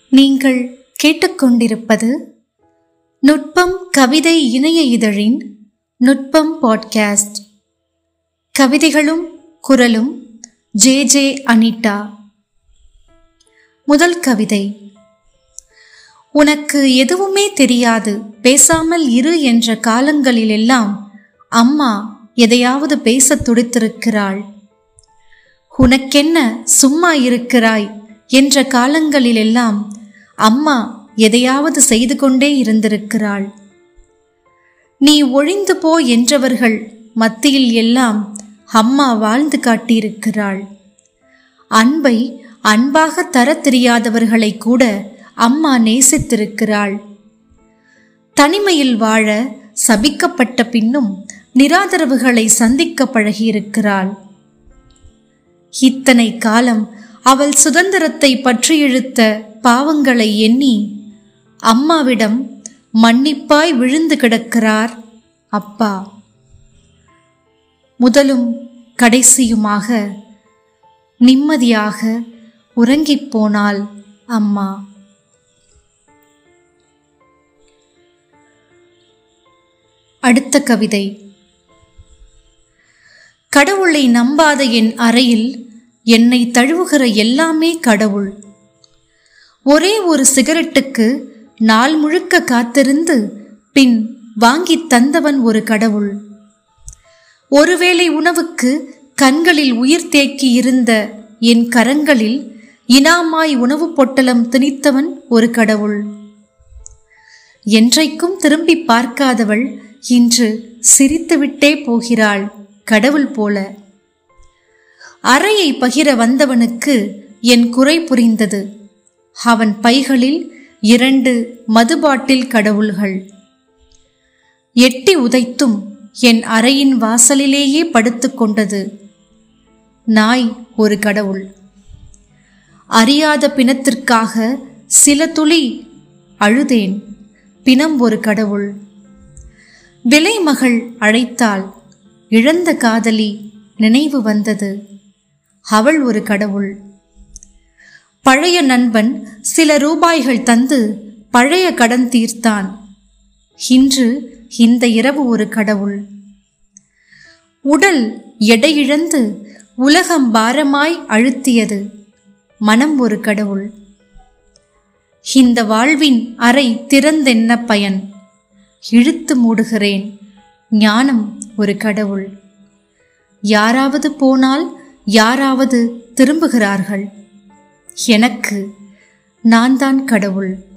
நீங்கள் கேட்டுக்கொண்டிருப்பது நுட்பம் கவிதை இணைய இதழின் நுட்பம் பாட்காஸ்ட். கவிதைகளும் குரலும் ஜே அனிதா. முதல் கவிதை. உனக்கு எதுவுமே தெரியாது, பேசாமல் இரு என்ற காலங்களிலெல்லாம் அம்மா எதையாவது பேசத் துடித்திருக்கிறாள். உனக்கென்ன சும்மா இருக்கிறாய் என்ற காலங்களிலெல்லாம் அம்மா எதையாவது செய்து கொண்டே இருந்திருக்கிறாள். நீ ஒழிந்து போ என்றவர்கள் மத்தியில் எல்லாம் அம்மா வாழ்ந்து காட்டியிருக்கிறாள். அன்பை அன்பாக தர தெரியாதவர்களை கூட அம்மா நேசித்திருக்கிறாள். தனிமையில் வாழ சபிக்கப்பட்ட பின்னும் நிராதரவுகளை சந்திக்க பழகியிருக்கிறாள். இத்தனை காலம் அவள் சுதந்திரத்தை பற்றி இழுத்த பாவங்களை எண்ணி அம்மாவிடம் மன்னிப்பாய் விழுந்து கிடக்கிறார் அப்பா. முதலும் கடைசியுமாக நிம்மதியாக உறங்கிப் போனாள் அம்மா. அடுத்த கவிதை. கடவுளை நம்பாத என் அறையில் என்னை தழுவுகிற எல்லாமே கடவுள். ஒரே ஒரு சிகரெட்டுக்கு நாள் முழுக்க காத்திருந்து பின் வாங்கி தந்தவன் ஒரு கடவுள். ஒருவேளை உணவுக்கு கண்களில் உயிர் தேக்கி இருந்த என் கரங்களில் இனாமாய் உணவு பொட்டலம் திணித்தவன் ஒரு கடவுள். என்றைக்கும் திரும்பி பார்க்காதவள் இன்று சிரித்துவிட்டே போகிறாள் கடவுள் போல. அறையை பகிர வந்தவனுக்கு என் குறை புரிந்தது. அவன் பைகளில் 2 மதுபாட்டில் கடவுள்கள். எட்டி உதைத்தும் என் அறையின் வாசலிலேயே படுத்து கொண்டது. நாய் ஒரு கடவுள். அறியாத பிணத்திற்காக சில துளி அழுதேன். பிணம் ஒரு கடவுள். விலைமகள் அழைத்தாள். இழந்த காதலி நினைவு வந்தது. அவள் ஒரு கடவுள். பழைய நண்பன் சில ரூபாய்கள் தந்து பழைய கடன் தீர்த்தான். இன்று இந்த இரவு ஒரு கடவுள். உடல் எடையிழந்து உலகம் பாரமாய் அழுத்தியது. மனம் ஒரு கடவுள். இந்த வாழ்வின் அறை திறந்தென்ன பயன்? இழுத்து மூடுகிறேன். ஞானம் ஒரு கடவுள். யாராவது போனால் யாராவது திரும்புகிறார்கள். எனக்கு நான் தான் கடவுள்.